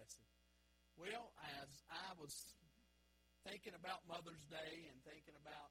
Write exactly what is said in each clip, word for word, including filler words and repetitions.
lesson. Well, as I was thinking about Mother's Day and thinking about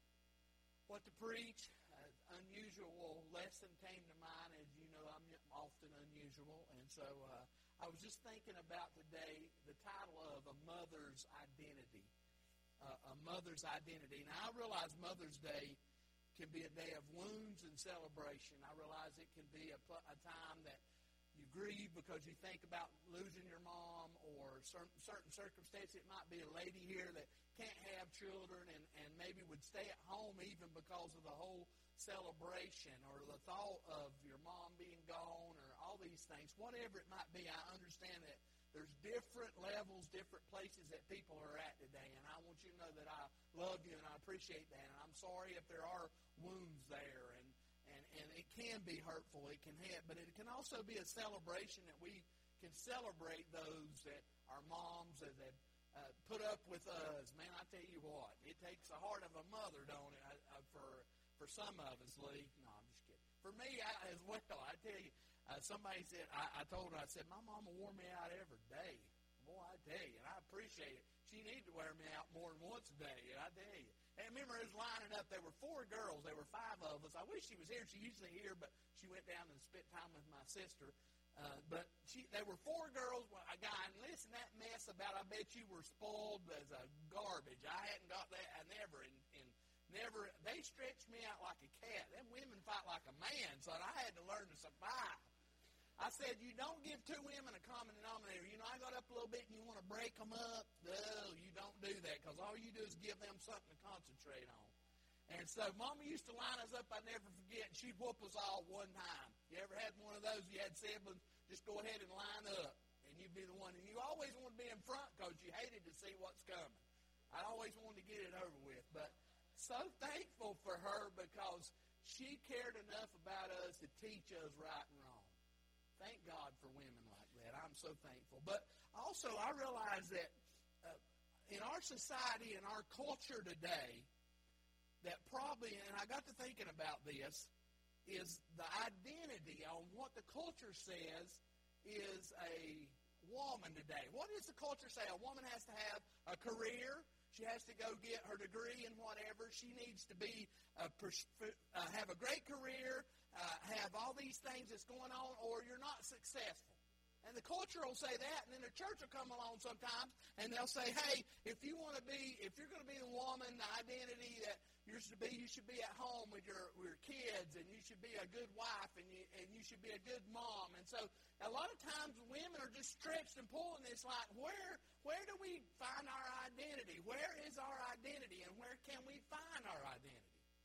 what to preach, an unusual lesson came to mind. As you know, I'm often unusual. And so uh, I was just thinking about today the title of A Mother's Identity. Uh, a Mother's Identity. Now, I realize Mother's Day can be a day of wounds and celebration. I realize it can be a, a time that you grieve because you think about losing your mom or certain, certain circumstances. It might be a lady here that can't have children and, and maybe would stay at home even because of the whole celebration or the thought of your mom being gone or all these things. Whatever it might be, I understand that there's different levels, different places that people are at today. And I want you to know that I love you and I appreciate that. And I'm sorry if there are wounds there. And And, and it can be hurtful, it can have, but it can also be a celebration that we can celebrate those that are moms that have uh, put up with us. Man, I tell you what, it takes the heart of a mother, don't it, uh, for for some of us, Lee. No, I'm just kidding. For me, I, as well, I tell you, uh, somebody said, I, I told her, I said, my mama wore me out every day. Boy, I tell you, and I appreciate it. She needed to wear me out more than once a day, and I tell you. And I remember it was lining up. There were four girls. There were five of us. I wish she was here. She's usually here, but she went down and spent time with my sister. Uh, but she, there were four girls, a guy, and listen, that mess about, I bet you were spoiled as a garbage. I hadn't got that. I never, and, and never, they stretched me out like a cat. Them women fight like a man, so I had to learn to survive. I said, you don't give two women a common denominator. You know, I got up a little bit and you want to break them up. No, you don't do that because all you do is give them something to concentrate on. And so Mama used to line us up, I'd never forget, and she'd whoop us all one time. You ever had one of those? You had siblings, just go ahead and line up, and you'd be the one. And you always wanted to be in front because you hated to see what's coming. I always wanted to get it over with. But so thankful for her because she cared enough about us to teach us right and wrong. Thank God for women like that. I'm so thankful. But also, I realize that uh, in our society, in our culture today, that probably, and I got to thinking about this, is the identity on what the culture says is a woman today. What does the culture say? A woman has to have a career. She has to go get her degree in whatever. She needs to be uh, pers- uh, have a great career, uh, have all these things that's going on, or you're not successful. And the culture will say that, and then the church will come along sometimes, and they'll say, hey, if you want to be, if you're going to be the woman, the identity that you're to be, you should be at home with your, with your kids, and you should be a good wife, and you, and you should be a good mom. And so a lot of times women are just stretched and pulling this like, where, where do we find our identity? Where is our identity, and where can we find our identity?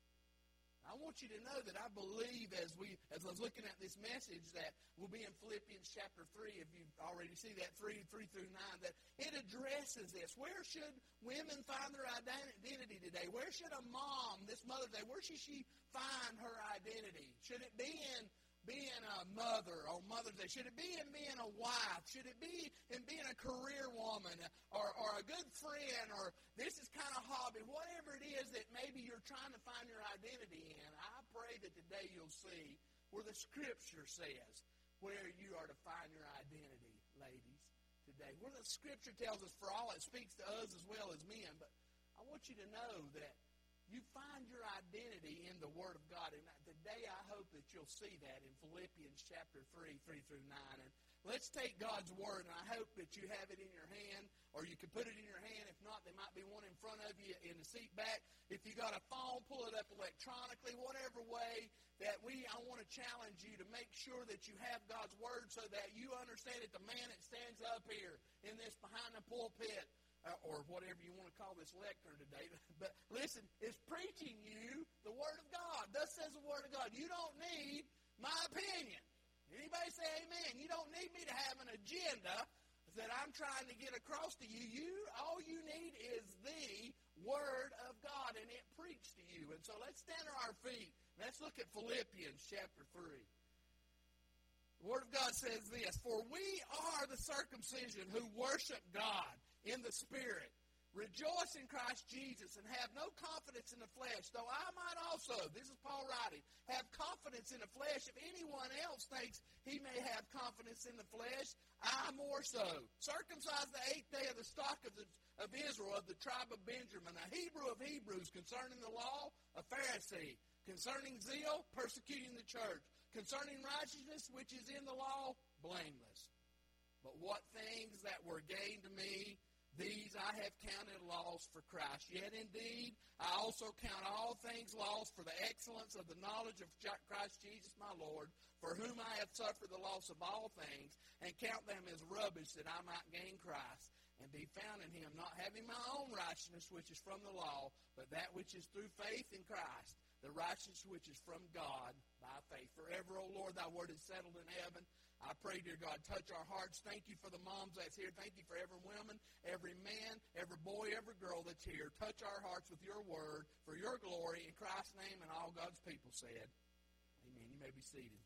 I want you to know that I believe as we as I was looking at this message that will be in Philippians chapter three, if you already see that, three, three through nine, that it addresses this. Where should women find their identity today? Where should a mom, this Mother's Day, where should she find her identity? Should it be in being a mother on Mother's Day? Should it be in being a wife? Should it be in being a career woman or, or a good friend or this is kind of hobby? Whatever it is that maybe you're trying to find your identity in, I pray that today you'll see where the Scripture says where you are to find your identity, ladies, today. Where the Scripture tells us, for all it speaks to us as well as men, but I want you to know that you find your identity in the Word of God. And today I hope that you'll see that in Philippians chapter three, three through nine. And let's take God's Word, and I hope that you have it in your hand, or you can put it in your hand. If not, there might be one in front of you in the seat back. If you got a phone, pull it up electronically, whatever way that we, I want to challenge you to make sure that you have God's Word so that you understand that the man that stands up here in this behind the pulpit, Uh, or whatever you want to call this lectern today. But listen, it's preaching you the Word of God. Thus says the Word of God. You don't need my opinion. Anybody say amen? You don't need me to have an agenda that I'm trying to get across to you. You, all you need is the Word of God, and it preached to you. And so let's stand on our feet. Let's look at Philippians chapter three. The Word of God says this, for we are the circumcision who worship God in the Spirit, rejoice in Christ Jesus, and have no confidence in the flesh, though I might also, this is Paul writing, have confidence in the flesh. If anyone else thinks he may have confidence in the flesh, I more so. Circumcised the eighth day of the stock of, the, of Israel, of the tribe of Benjamin, a Hebrew of Hebrews, concerning the law, a Pharisee, concerning zeal, persecuting the church, concerning righteousness, which is in the law, blameless. But what things that were gained to me, these I have counted loss for Christ. Yet indeed, I also count all things lost for the excellence of the knowledge of Christ Jesus my Lord, for whom I have suffered the loss of all things, and count them as rubbish, that I might gain Christ, and be found in him, not having my own righteousness, which is from the law, but that which is through faith in Christ, the righteousness which is from God by faith. Forever, O Lord, thy word is settled in heaven. I pray, dear God, touch our hearts. Thank you for the moms that's here. Thank you for every woman, every man, every boy, every girl that's here. Touch our hearts with your word for your glory. In Christ's name, and all God's people said, amen. You may be seated.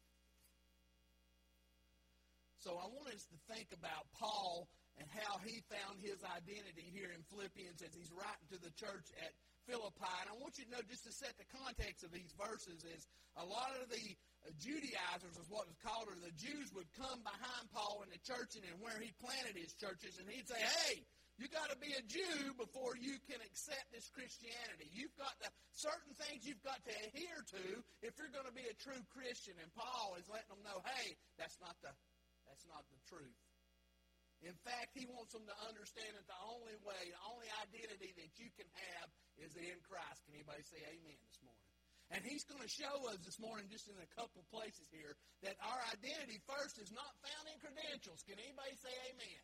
So I want us to think about Paul and how he found his identity here in Philippians as he's writing to the church at Philippi. And I want you to know, just to set the context of these verses, is a lot of the uh, Judaizers, is what was called, or the Jews, would come behind Paul in the church and, and where he planted his churches, and he'd say, hey, you got to be a Jew before you can accept this Christianity. You've got to, certain things you've got to adhere to if you're going to be a true Christian. And Paul is letting them know, hey, that's not the, that's not the truth. In fact, he wants them to understand that the only way, the only identity that you can have is in Christ. Can anybody say amen this morning? And he's going to show us this morning, just in a couple places here, that our identity first is not found in credentials. Can anybody say amen?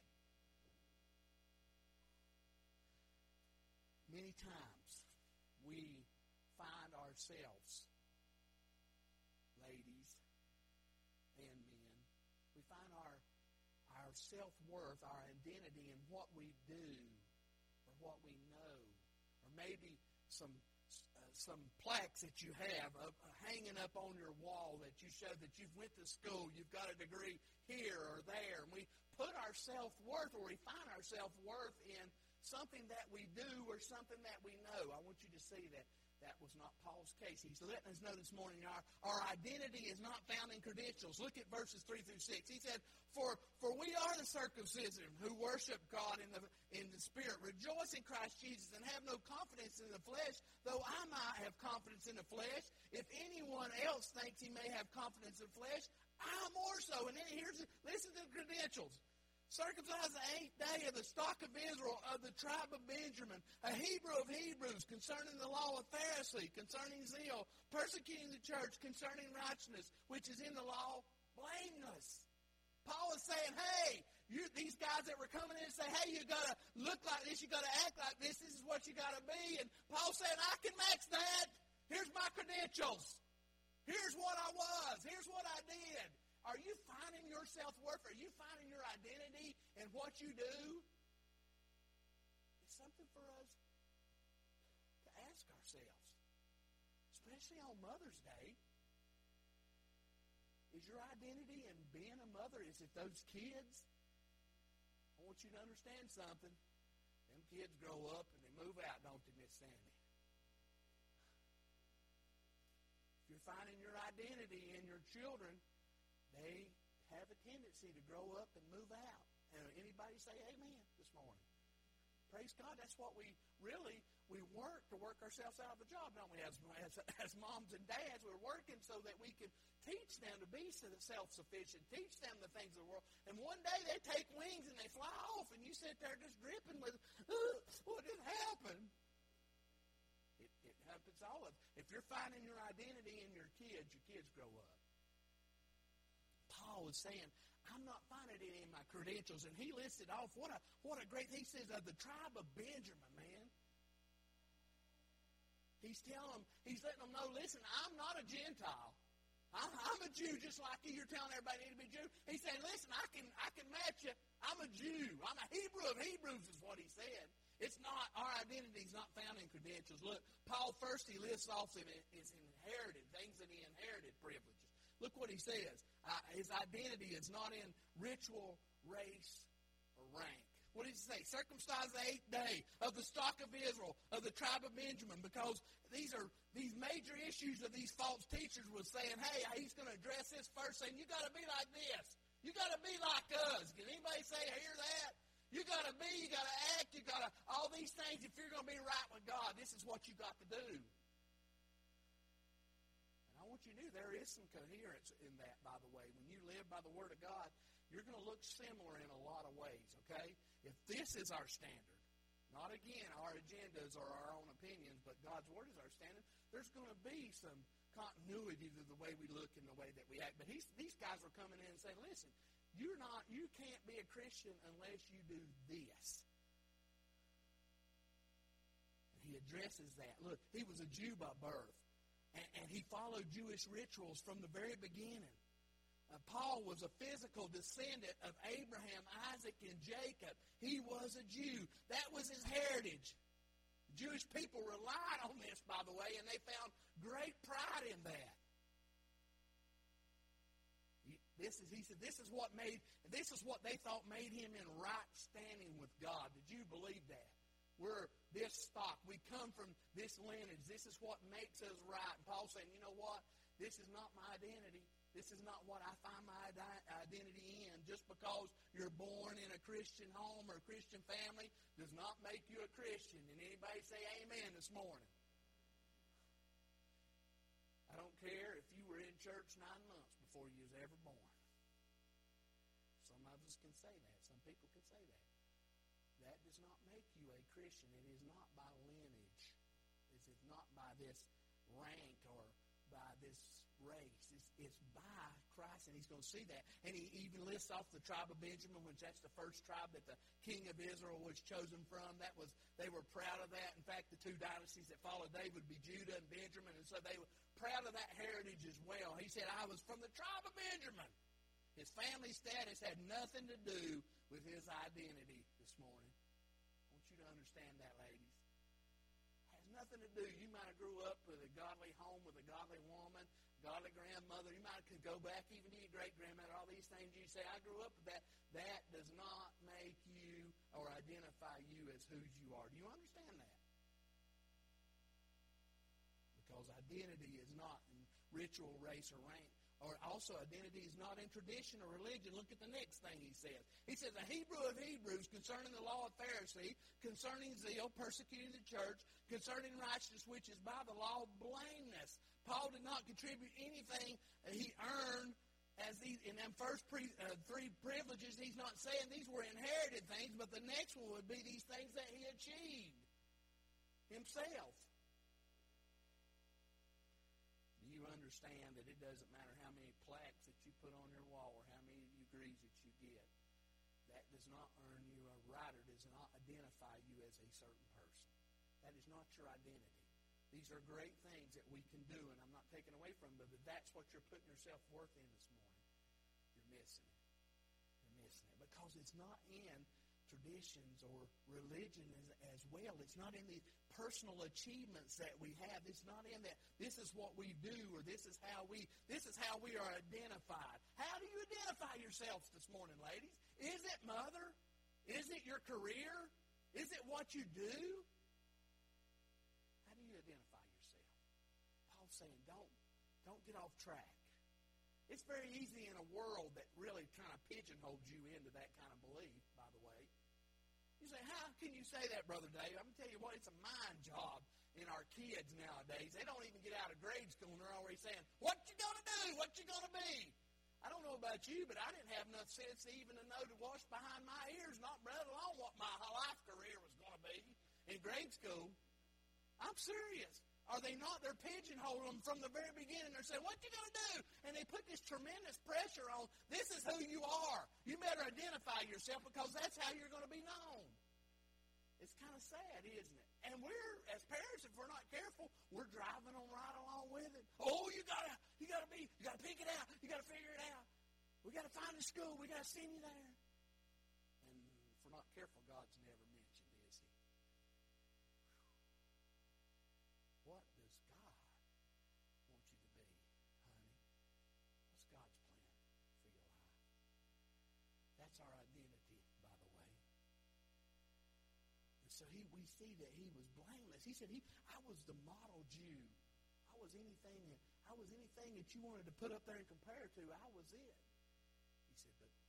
Many times we find ourselves, ladies and men, we find our our self-worth, our identity in what we do or what we know, or maybe some uh, some plaques that you have uh, hanging up on your wall that you show that you've went to school, you've got a degree here or there, and we put our self-worth, or we find our self-worth in something that we do or something that we know. I want you to see that that was not Paul's case. He's letting us know this morning our, our identity is not found in credentials. Look at verses three through six. He said, For for we are the circumcision who worship God in the in the Spirit, rejoice in Christ Jesus, and have no confidence in the flesh, though I might have confidence in the flesh. If anyone else thinks he may have confidence in the flesh, I more so. And then here's, listen to the credentials. Circumcised the eighth day of the stock of Israel, of the tribe of Benjamin, a Hebrew of Hebrews, concerning the law, of Pharisee, concerning zeal, persecuting the church, concerning righteousness, which is in the law, blameless. Paul is saying, hey, you, these guys that were coming in and say, hey, you got to look like this, you got to act like this, this is what you got to be. And Paul's saying, I can match that. Here's my credentials. Here's what I was. Here's what I did. Are you finding your self-worth? Are you finding your identity in what you do? It's something for us to ask ourselves, especially on Mother's Day. Is your identity in being a mother, is it those kids? I want you to understand something. Them kids grow up and they move out, don't they, Miss Sandy? If you're finding your identity in your children, they have a tendency to grow up and move out. And anybody say amen this morning? Praise God. That's what we really, we work to work ourselves out of a job, don't we? As, as, as moms and dads, we're working so that we can teach them to be self-sufficient, teach them the things of the world. And one day they take wings and they fly off, and you sit there just dripping with, what did happen? It, it happens all of it. If you're finding your identity in your kids, your kids grow up. Paul was saying, I'm not finding it in my credentials. And he listed off, what a what a great, he says, of the tribe of Benjamin, man. He's telling them, he's letting them know, listen, I'm not a Gentile. I'm, I'm a Jew just like you. You're telling everybody you need to be a Jew. He's saying, listen, I can I can match you. I'm a Jew. I'm a Hebrew of Hebrews is what he said. It's not, our identity is not found in credentials. Look, Paul first, he lists off his inherited, things that he inherited, privileges. Look what he says. Uh, his identity is not in ritual, race, or rank. What did he say? Circumcised the eighth day of the stock of Israel, of the tribe of Benjamin, because these are these major issues of these false teachers was saying, hey, he's going to address this first, saying, you got to be like this. You got to be like us. Can anybody say, hear that? You got to be, you got to act, you got to, all these things. If you're going to be right with God, this is what you got to do. And I want you to know there is some coherence in that, by the way. When you live by the Word of God, you're going to look similar in a lot of ways, okay? If this is our standard, not again our agendas or our own opinions, but God's Word is our standard, there's going to be some continuity to the way we look and the way that we act. But he's, these guys are coming in and saying, listen, you're not, you can't be a Christian unless you do this. And he addresses that. Look, he was a Jew by birth, and, and he followed Jewish rituals from the very beginning. Uh, Paul was a physical descendant of Abraham, Isaac, and Jacob. He was a Jew. That was his heritage. The Jewish people relied on this, by the way, and they found great pride in that. This is, he said, this is what made, this is what they thought made him in right standing with God. Did you believe that? We're this stock. We come from this lineage. This is what makes us right. And Paul's saying, you know what? This is not my identity. This is not what I find my identity in. Just because you're born in a Christian home or a Christian family does not make you a Christian. And anybody say amen this morning? I don't care if you were in church nine months before you was ever born. Some of us can say that. Some people can say that. That does not make you a Christian. It is not by lineage. It is not by this rank or by this race. It's, it's by Christ, and he's going to see that. And he even lists off the tribe of Benjamin, which that's the first tribe that the king of Israel was chosen from. That was, they were proud of that. In fact, the two dynasties that followed David would be Judah and Benjamin, and so they were proud of that heritage as well. He said, I was from the tribe of Benjamin. His family status had nothing to do with his identity this morning. I want you to understand that, ladies. It has nothing to do. You might have grew up with a godly home with a godly woman, godly grandmother. You might could go back even to your great-grandmother, all these things. You say, I grew up with that. That does not make you or identify you as who you are. Do you understand that? Because identity is not in ritual, race, or rank. Or also identity is not in tradition or religion. Look at the next thing he says. He says, a Hebrew of Hebrews, concerning the law of Pharisee, concerning zeal, persecuting the church, concerning righteousness, which is by the law, blameless. Paul did not contribute anything that he earned as these, in them first pre, uh, three privileges. He's not saying these were inherited things, but the next one would be these things that he achieved himself. Do you understand that it doesn't matter how many plaques that you put on your wall or how many degrees that you get? That does not earn you a right or does not identify you as a certain person. That is not your identity. These are great things that we can do, and I'm not taking away from them, but that's what you're putting your self-worth in this morning. You're missing it. You're missing it because it's not in traditions or religion as, as well. It's not in the personal achievements that we have. It's not in that this is what we do or this is how we this is how we are identified. How do you identify yourselves this morning, ladies? Is it mother? Is it your career? Is it what you do? How do you identify yourself? Paul's saying don't don't get off track. It's very easy in a world that really kind of pigeonholes you into that kind of belief, by the way. You say, how can you say that, Brother Dave? I'm going to tell you what, it's a mind job in our kids nowadays. They don't even get out of grade school and they're already saying, what you going to do? What you going to be? I don't know about you, but I didn't have enough sense even to know to wash behind my ears, not let alone what my life career was going to be in grade school. I'm serious. Are they not? They're pigeonholing them from the very beginning. They're saying, what you going to do? And they put this tremendous pressure on, this is who you are. You better identify yourself because that's how you're going to be known. It's kind of sad, isn't it? And we're, as parents, if we're not careful, we're driving on right along with it. Oh, you got to you gotta be, you got to pick it out. You got to figure it out. We got to find a school. We got to send you there. And if we're not careful, God's never mentioned, is he? What does God want you to be, honey? What's God's plan for your life? That's our identity, by the way. And so he, we see that he was blameless. He said, "He, I was the model Jew. I was anything. I was anything that you wanted to put up there and compare to. I was it." He said, "But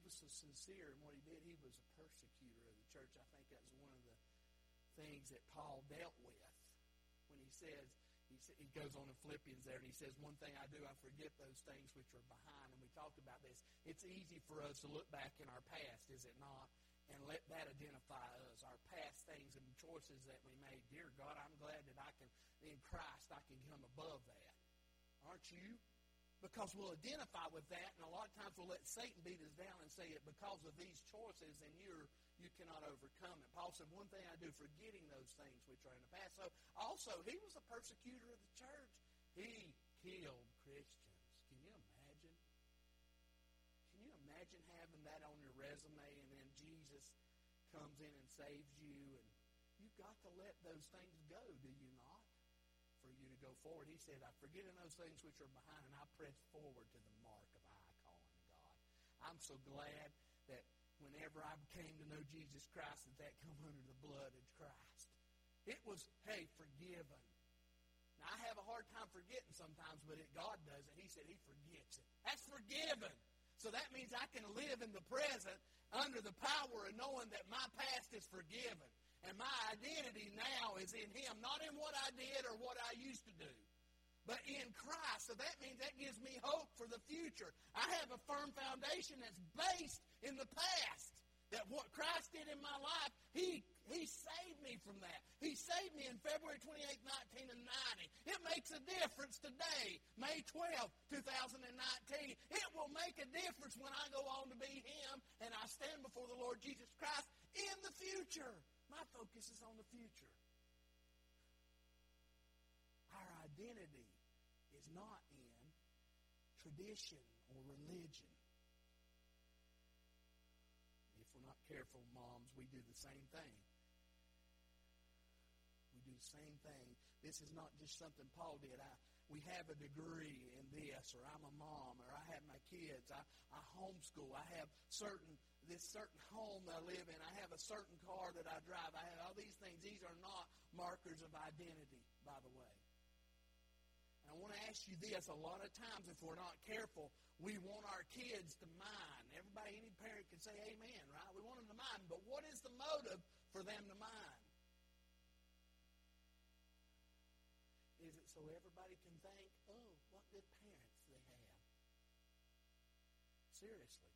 was so sincere in what he did. He was a persecutor of the church. I think that's one of the things that Paul dealt with when he says, he, he goes on in Philippians there, and he says, one thing I do, I forget those things which are behind. And we talked about this. It's easy for us to look back in our past, is it not? And let that identify us, our past things and choices that we made. Dear God, I'm glad that I can, in Christ, I can come above that. Aren't you? Because we'll identify with that, and a lot of times we'll let Satan beat us down and say it because of these choices, and you're you cannot overcome it. Paul said, one thing I do, forgetting those things which are in the past. So also, he was a persecutor of the church. He killed Christians. Can you imagine? Can you imagine having that on your resume, and then Jesus comes in and saves you, and you've got to let those things go, do you not? For you to go forward. He said, I forgetting those things which are behind, and I press forward to the mark of the high calling of God. I'm so glad that whenever I came to know Jesus Christ, that that come under the blood of Christ. It was, hey, forgiven. Now, I have a hard time forgetting sometimes, but it, God does it. He said he forgets it. That's forgiven. So that means I can live in the present under the power of knowing that my past is forgiven. And my identity now is in him, not in what I did or what I used to do, but in Christ. So that means that gives me hope for the future. I have a firm foundation that's based in the past. That what Christ did in my life, he, he saved me from that. He saved me in February twenty-eighth, nineteen ninety. It makes a difference today, May twelfth, two thousand nineteen. It will make a difference when I go on to be him and I stand before the Lord Jesus Christ in the future. My focus is on the future. Our identity is not in tradition or religion. If we're not careful, moms, we do the same thing. We do the same thing. This is not just something Paul did. I, we have a degree in this, or I'm a mom, or I have my kids. I, I homeschool. I have certain this certain home that I live in. I have a certain car that I drive. I have all these things. These are not markers of identity, by the way. And I want to ask you this. A lot of times, if we're not careful, we want our kids to mine. Everybody, any parent can say amen, right? We want them to mine. But what is the motive for them to mine? Is it so everybody can think, oh, what good parents they have? Seriously.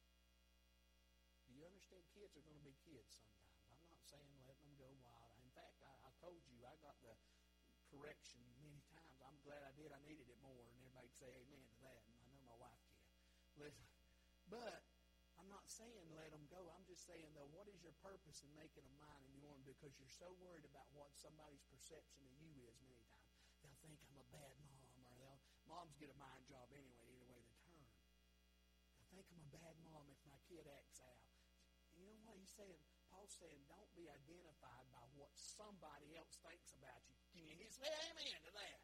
Do you understand kids are going to be kids sometimes? I'm not saying let them go wild. In fact, I, I told you I got the correction many times. I'm glad I did. I needed it more, and everybody can say amen to that, and I know my wife can. Listen, but I'm not saying let them go. I'm just saying, though, what is your purpose in making them mine and you want them to? Because you're so worried about what somebody's perception of you is many times. They'll think I'm a bad mom, or they'll, moms get a mind job anyway, either way they turn. They'll think I'm a bad mom if my kid acts out. You know what he's saying? Paul's saying, don't be identified by what somebody else thinks about you. Can you say amen to that?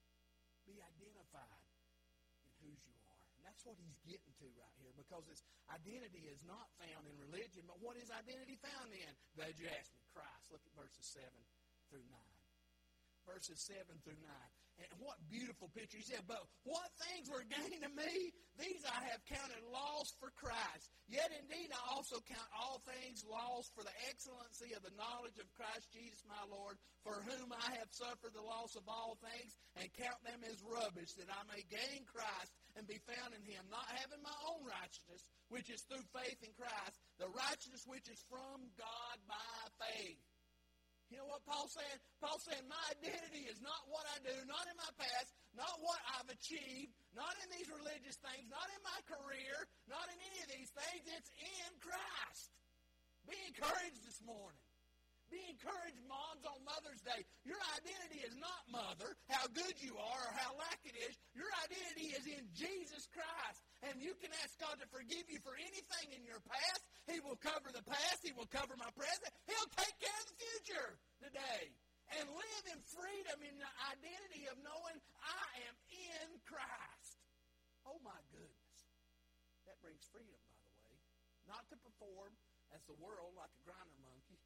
Be identified in whose you are. And that's what he's getting to right here, because his identity is not found in religion, but what is identity found in? Glad you asked me. Christ. Look at verses seven through nine. Verses seven through nine. And what beautiful picture. He said, but what things were gained to me, these I have counted loss for Christ. Yet indeed I also count all things lost for the excellency of the knowledge of Christ Jesus my Lord, for whom I have suffered the loss of all things, and count them as rubbish, that I may gain Christ and be found in him, not having my own righteousness, which is through faith in Christ, the righteousness which is from God by faith. You know what Paul's saying? Paul's saying my identity is not what I do, not in my past, not what I've achieved, not in these religious things, not in my career, not in any of these things. It's in Christ. Be encouraged this morning. Be encouraged, moms, on Mother's Day. Your identity is not mother, how good you are or how lack it is. Your identity is in Jesus Christ. And you can ask God to forgive you for anything in your past. He will cover the past. He will cover my present. He'll take care of the future today. And live in freedom, in the identity of knowing I am in Christ. Oh, my goodness. That brings freedom, by the way. Not to perform as the world like a grinder monkey,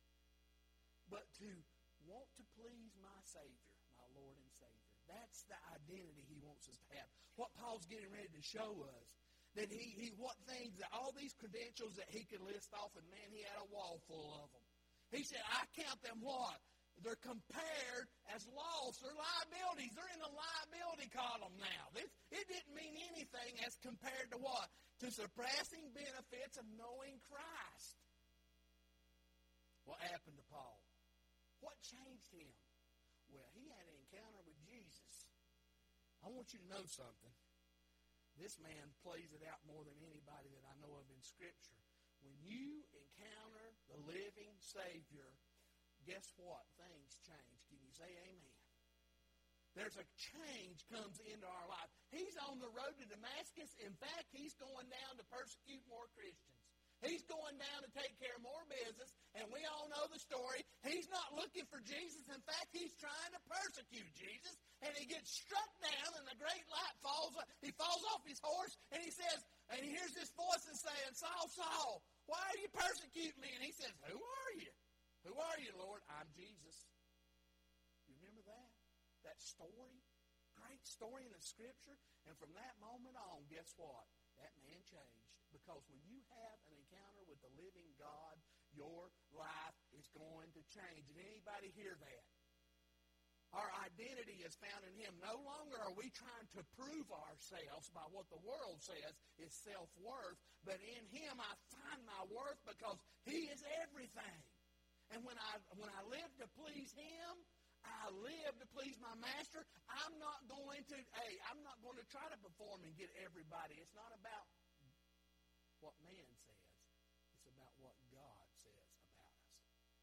but to want to please my Savior, my Lord and Savior. That's the identity he wants us to have. What Paul's getting ready to show us. that he, he what things, that all these credentials that he could list off, and man, he had a wall full of them. He said, I count them what? They're compared as loss. They're liabilities. They're in the liability column now. This, it didn't mean anything as compared to what? To surpassing benefits of knowing Christ. What happened to Paul? What changed him? Well, he had an encounter with Jesus. I want you to know something. This man plays it out more than anybody that I know of in Scripture. When you encounter the living Savior, guess what? Things change. Can you say amen? There's a change comes into our life. He's on the road to Damascus. In fact, he's going down to persecute more Christians. He's going down to take care of more business, and we all know the story. He's not looking for Jesus. In fact, he's trying to persecute Jesus, and he gets struck down, and the great light falls. He falls off his horse, and he says, and he hears this voice and saying, Saul, Saul, why are you persecuting me? And he says, who are you? Who are you, Lord? I'm Jesus. You remember that? That story? Great story in the Scripture. And from that moment on, guess what? That man changed. Because when you have an encounter with the living God, your life is going to change. Did anybody hear that? Our identity is found in Him. No longer are we trying to prove ourselves by what the world says is self-worth, but in Him I find my worth because He is everything. And when I when I live to please Him, I live to please my Master. I'm not going to, hey, I'm not going to try to perform and get everybody. It's not about what man says. It's about what God says about us.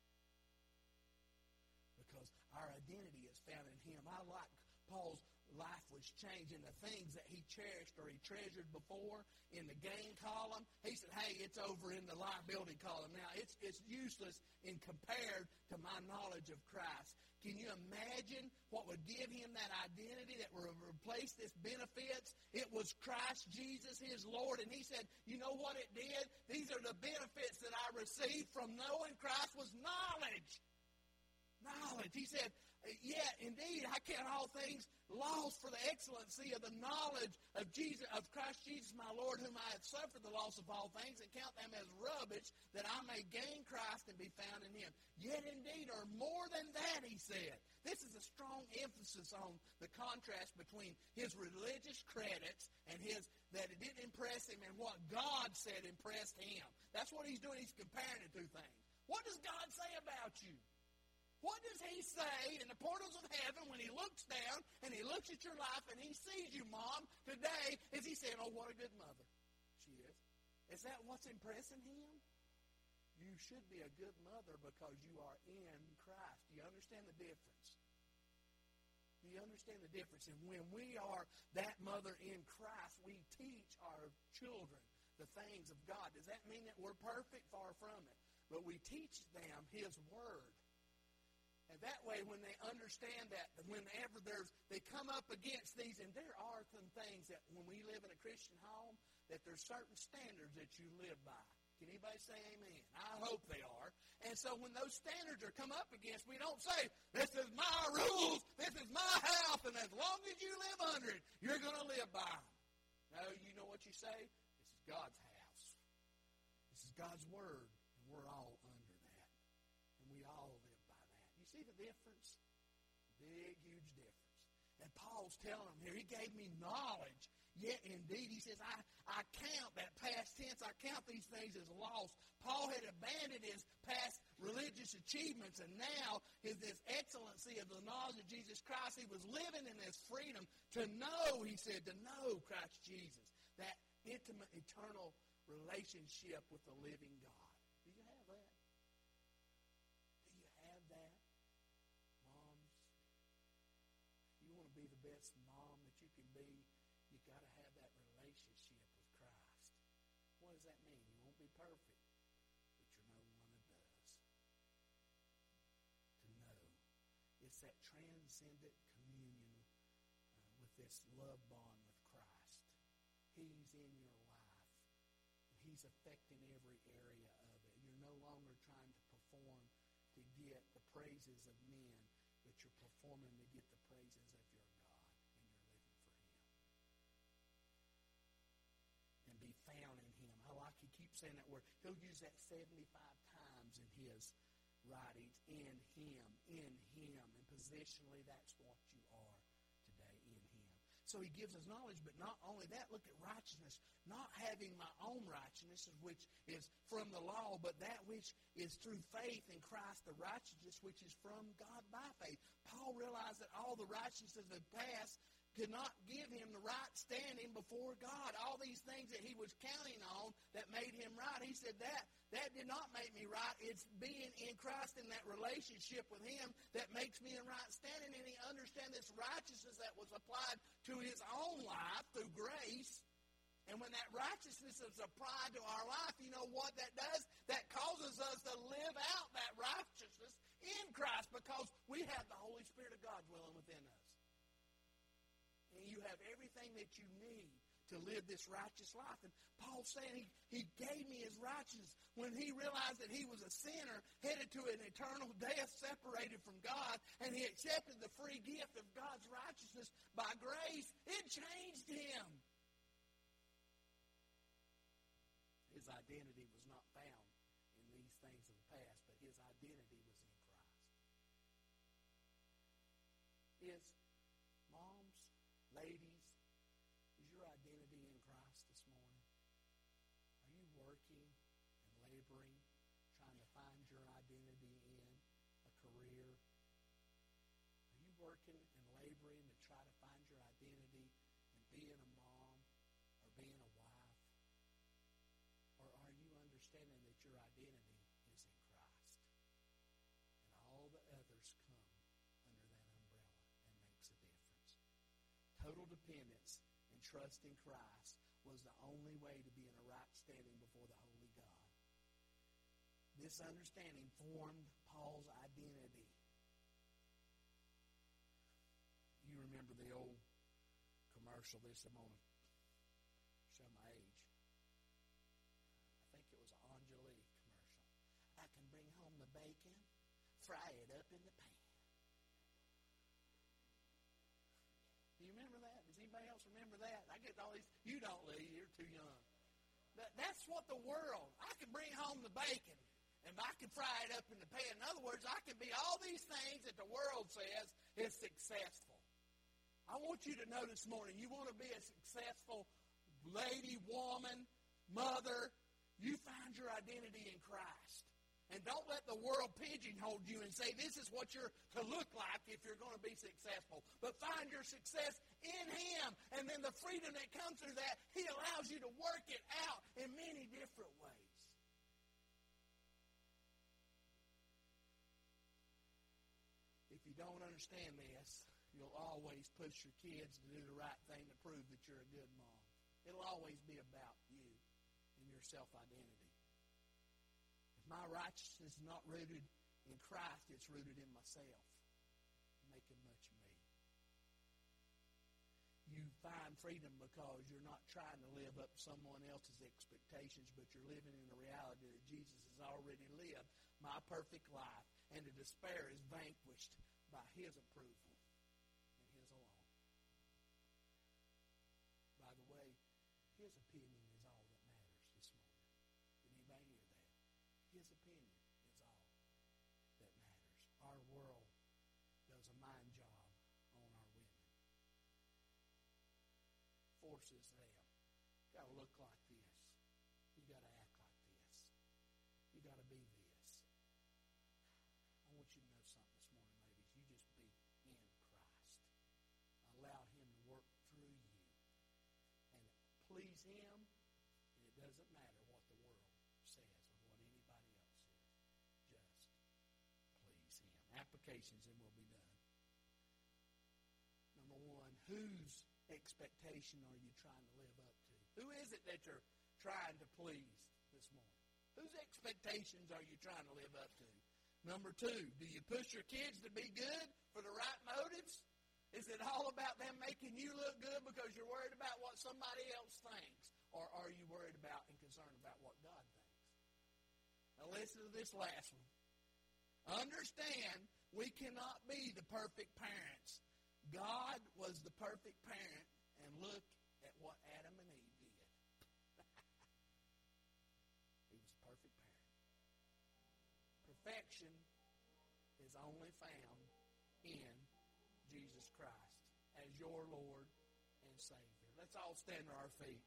Because our identity is found in Him. I like Paul's life was changing. The things that he cherished or he treasured before in the gain column, he said, hey, it's over in the liability column. Now, it's it's useless in compared to my knowledge of Christ. Can you imagine what would give him that identity that would replace this benefits? It was Christ Jesus, his Lord. And he said, you know what it did? These are the benefits that I received from knowing Christ was knowledge. Knowledge. He said, yeah, indeed, I count all things lost for the excellency of the knowledge of Jesus, of Christ Jesus, my Lord, whom I have suffered the loss of all things, and count them as rubbish, that I may gain Christ and be found in Him. Yet indeed, or more than that, he said. This is a strong emphasis on the contrast between his religious credits and his, that it didn't impress him, and what God said impressed him. That's what he's doing. He's comparing the two things. What does God say about you? What does He say in the portals of heaven when He looks down and He looks at your life and He sees you, Mom, today? Is He saying, oh, what a good mother she is? Is that what's impressing Him? You should be a good mother because you are in Christ. Do you understand the difference? Do you understand the difference? And when we are that mother in Christ, we teach our children the things of God. Does that mean that we're perfect? Far from it. But we teach them His Word. And that way, when they understand that, whenever there's, they come up against these, and there are some things that when we live in a Christian home, that there's certain standards that you live by. Can anybody say amen? I hope they are. And so when those standards are come up against, we don't say, this is my rules, this is my house, and as long as you live under it, you're going to live by them. No, you know what you say? This is God's house. This is God's Word, and we're all under that. And we all live. See the difference? Big, huge difference. And Paul's telling them here, he gave me knowledge. Yet, indeed, he says, I, I count that past tense, I count these things as lost. Paul had abandoned his past religious achievements, and now his this excellency of the knowledge of Jesus Christ, he was living in this freedom to know, he said, to know Christ Jesus, that intimate, eternal relationship with the living God. Do you have that? Do you have that? Be the best mom that you can be, you got to have that relationship with Christ. What does that mean? You won't be perfect, but you're no one that does. To know. It's that transcendent communion uh, with this love bond with Christ. He's in your life. He's affecting every area of it. You're no longer trying to perform to get the praises of men, but you're performing to get the praises of your God, and you're living for Him. And saying that word. He'll use that seventy-five times in his writings. In him, in him. And positionally, that's what you are today, in him. So he gives us knowledge, but not only that, look at righteousness. Not having my own righteousness, which is from the law, but that which is through faith in Christ, the righteousness which is from God by faith. Paul realized that all the righteousness of the past could not give him the right standing before God. All these things that he was counting on that made him right, he said that, that did not make me right. It's being in Christ in that relationship with him that makes me in right standing. And he understands this righteousness that was applied to his own life through grace. And when that righteousness is applied to our life, you know what that does? That causes us to live out that righteousness in Christ because we have the Holy Spirit of God dwelling within us. And you have everything that you need to live this righteous life. And Paul's saying he, he gave me his righteousness when he realized that he was a sinner headed to an eternal death separated from God, and he accepted the free gift of God's righteousness by grace. It changed him. His identity was not found in these things of the past, but his identity was in Christ. Is moms, ladies, is your identity in Christ this morning? Are you working and laboring, trying to find your identity in a career? Are you working and laboring to try to find your identity in being a mom or being a wife? Or are you understanding that your identity is in Christ? And all the others come under that umbrella and makes a difference. Total dependence and trust in Christ was the only way to be in a right standing before the holy God. This understanding formed Paul's identity. You remember the old commercial, this I'm going to show my age. I think it was an Angelique commercial. I can bring home the bacon, fry it up in the pan. Do you remember that? Does anybody else remember that? I get all these. You don't, Lee. You're too young. That, that's what the world. I can bring home the bacon, and I can fry it up in the pan. In other words, I can be all these things that the world says is successful. I want you to know this morning, you want to be a successful lady, woman, mother, you find your identity in Christ. And don't let the world pigeonhole you and say this is what you're to look like if you're going to be successful. But find your success in him. And then the freedom that comes through that, he allows you to work it out in many different ways. If you don't understand this, you'll always push your kids to do the right thing to prove that you're a good mom. It'll always be about you and your self-identity. If my righteousness is not rooted in Christ, it's rooted in myself, making much of me. You find freedom because you're not trying to live up to someone else's expectations, but you're living in the reality that Jesus has already lived my perfect life, and the despair is vanquished by his approval. His opinion is all that matters this morning. Did anybody hear that? His opinion is all that matters. Our world does a mind job on our women. Forces them. You got to look like this. You got to act like this. You got to be this. I want you to know something this morning, ladies. You just be in Christ. Allow him to work through you. Please him, and it doesn't matter what the world says or what anybody else says. Just please him. Applications, and we'll be done. Number one, whose expectation are you trying to live up to? Who is it that you're trying to please this morning? Whose expectations are you trying to live up to? Number two, do you push your kids to be good for the right motives? Is it all about them making you look good because you're worried about what somebody else thinks? Or are you worried about and concerned about what God thinks? Now listen to this last one. Understand, we cannot be the perfect parents. God was the perfect parent, and look at what Adam and Eve did. direction is only found in Jesus Christ as your Lord and Savior. Let's all stand to our feet.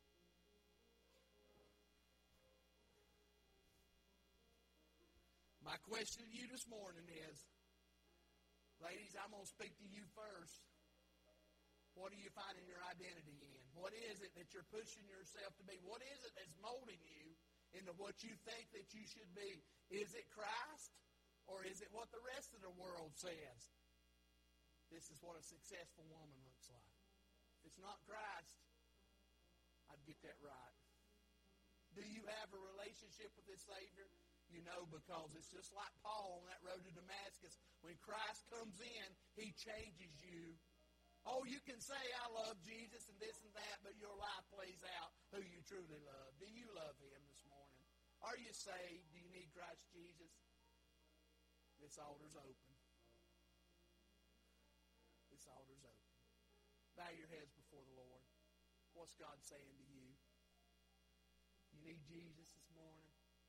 My question to you this morning is, ladies, I'm going to speak to you first. What are you finding your identity in? What is it that you're pushing yourself to be? What is it that's molding you into what you think that you should be? Is it Christ, or is it what the rest of the world says? This is what a successful woman looks like. If it's not Christ, I'd get that right. Do you have a relationship with this Savior? You know, because it's just like Paul on that road to Damascus. When Christ comes in, He changes you. Oh, you can say, I love Jesus and this and that, but your life plays out who you truly love. Do you love Him this morning? Are you saved? Do you need Christ Jesus? This altar's open. This altar's open. Bow your heads before the Lord. What's God saying to you? You need Jesus this morning?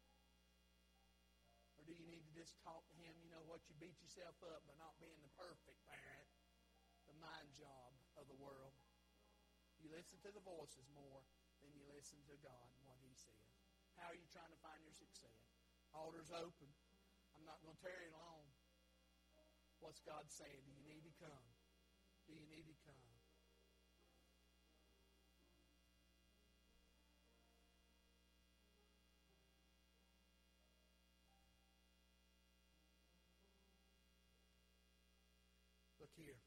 Or do you need to just talk to Him? You know what? You beat yourself up by not being the perfect parent, the mind job of the world. You listen to the voices more than you listen to God and what He says. How are you trying to find your success? Altar's open. I'm not going to tarry long. What's God saying? Do you need to come? Do you need to come? Look here.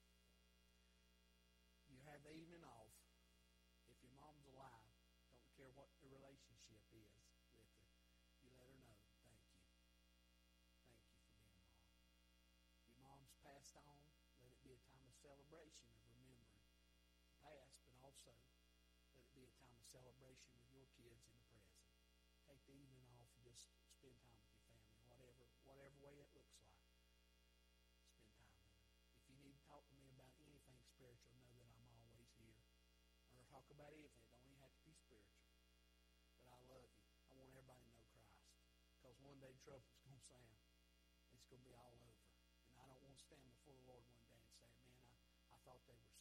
You have the evening off. If your mom's alive, don't care what the relationship is with her, you let her know, thank you. Thank you for being mom. Your mom's passed on, let it be a time of celebration, of remembering the past, but also let it be a time of celebration with your kids in the present. Take the evening off and just spend time with your family, whatever, whatever way it looks like. Talk to me about anything spiritual, know that I'm always here. Or talk about anything. It don't even have to be spiritual. But I love you. I want everybody to know Christ. Because one day trouble's going to sound. It's going to be all over. And I don't want to stand before the Lord one day and say, man, I, I thought they were